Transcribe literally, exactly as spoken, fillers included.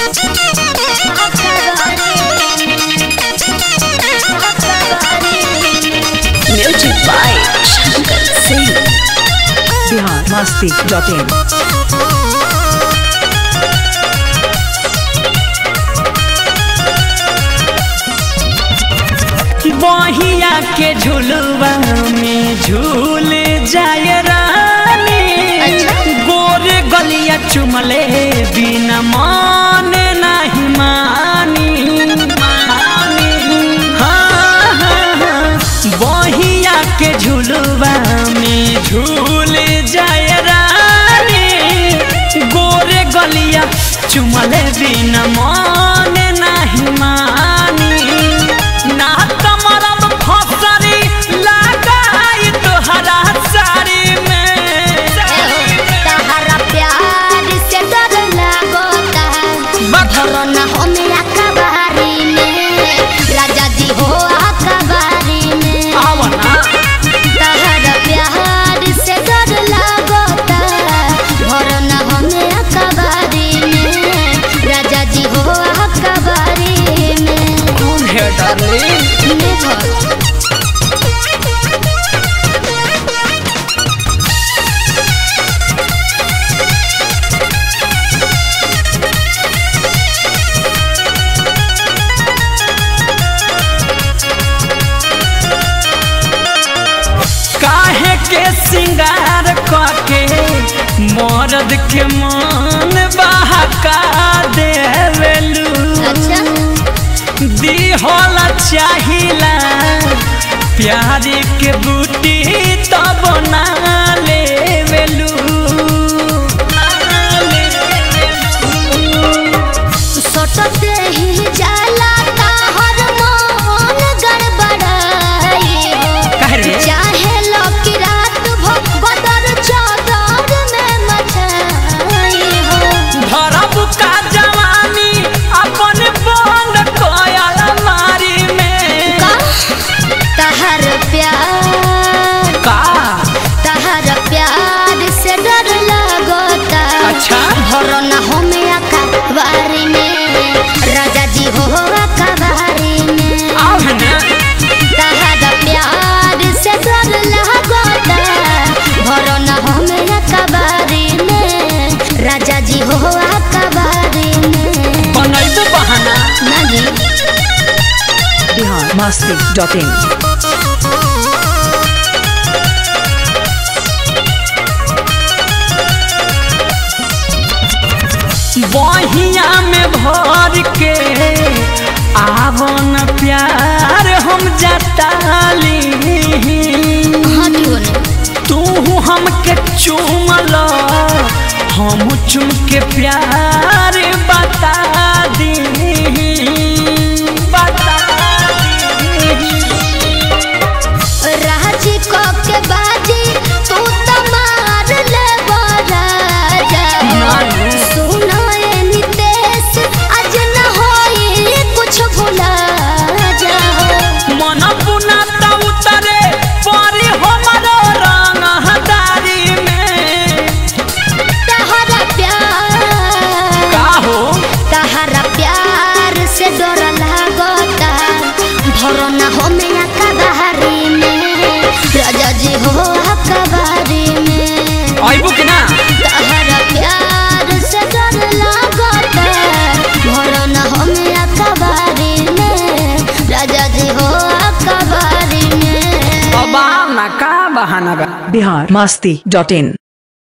Music by Shankar Singh. Bihar Masti dot in. बहिया के झुलवा में झूल जाए रानी, गोरे गलिया चुमले बिना मन नहीं मानी। हाँ हाँ हाँ बहिया के झुलवा में झूल जाए रानी, गोरे गलिया चुमले बिना मन नहीं मानी। ना तमरब फसरी लगाई तोहरा साड़ी में, तहरा प्यार से डर लगता भरो ना हो मेरा कबारी में, राजा जी हो कबारी में। तहरा प्यार से डर लगता भरो ना हो मेरा कबारी में, राजा जी हो कबारी में। कौन है डार्लिंग? काहे के सिंगार करके मर्द के मन बहका देवेलू। अच्छा दी होला चाहिला प्यार के बूटी तब ना लेवेलू। सटते ही जाला ताहर मन गड़बड़ाई हो, चाहे लो की रात भो बदर चादर में मचाई हो। धरब का जवानी अपन बंद कोयल मारी में। तहर प्यार का तहर प्यार से डर लगता। अच्छा भरो ना हो मेरा कबारी में, राजा जी हो कबारी में। तहरा प्यार से डर लगता भरो ना हो मेरा कबारी में, राजा जी हो कबारी में। बनैबो बहाना ना जी बिहार मस्ती डॉट इन। बहिया में भर के आवन प्यार हम जताली। तू हमके चुमल हम चुम के प्यार बता दी बता दी। राजी को के बाजी तू तो मार ले राजा। सुनो ये नितेश आज न होई कुछ भुला जाओ। मन पुना तो उतरे परी हमारो रंग हदारी में। तहरा प्यार का हो तहरा प्यार से डर लगता भरो ना हो मेरा कबारी में, राजा जी हो कबारी में। आइबू कि ना? तहरा प्यार से डर लगता भरो ना हो मेरा कबारी में, राजा जी हो कबारी में। अब ना का बहाना बा। बिहार मस्ती डॉट इन।